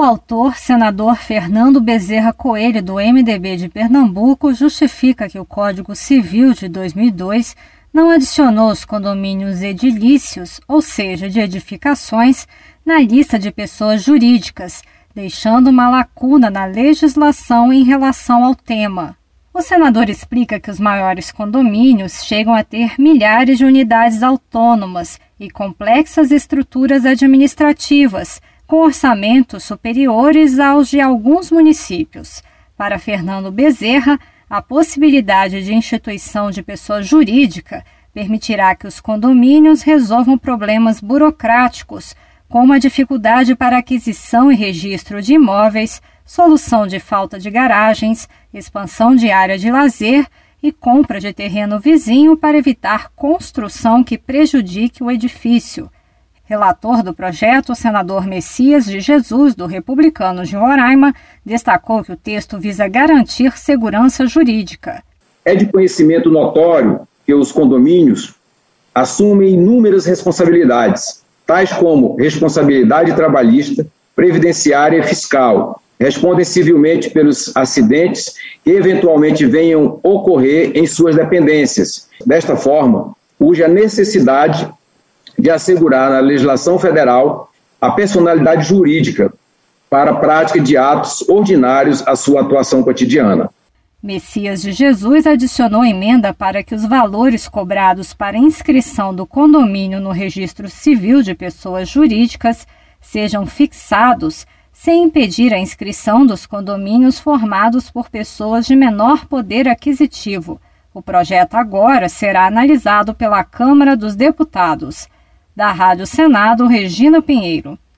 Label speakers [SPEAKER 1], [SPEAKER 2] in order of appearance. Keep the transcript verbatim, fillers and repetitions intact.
[SPEAKER 1] O autor, senador Fernando Bezerra Coelho, do M D B de Pernambuco, justifica que o Código Civil de dois mil e dois não adicionou os condomínios edilícios, ou seja, de edificações, na lista de pessoas jurídicas, deixando uma lacuna na legislação em relação ao tema. O senador explica que os maiores condomínios chegam a ter milhares de unidades autônomas e complexas estruturas administrativas, com orçamentos superiores aos de alguns municípios. Para Fernando Bezerra, a possibilidade de instituição de pessoa jurídica permitirá que os condomínios resolvam problemas burocráticos, como a dificuldade para aquisição e registro de imóveis, solução de falta de garagens, expansão de área de lazer e compra de terreno vizinho para evitar construção que prejudique o edifício. Relator do projeto, o senador Messias de Jesus, do Republicanos de Roraima, destacou que o texto visa garantir segurança jurídica.
[SPEAKER 2] É de conhecimento notório que os condomínios assumem inúmeras responsabilidades, tais como responsabilidade trabalhista, previdenciária e fiscal, respondem civilmente pelos acidentes que eventualmente venham ocorrer em suas dependências. Desta forma, urge a necessidade de assegurar na legislação federal a personalidade jurídica para a prática de atos ordinários à sua atuação cotidiana.
[SPEAKER 1] Messias de Jesus adicionou emenda para que os valores cobrados para inscrição do condomínio no Registro Civil de Pessoas Jurídicas sejam fixados, sem impedir a inscrição dos condomínios formados por pessoas de menor poder aquisitivo. O projeto agora será analisado pela Câmara dos Deputados. Da Rádio Senado, Regina Pinheiro.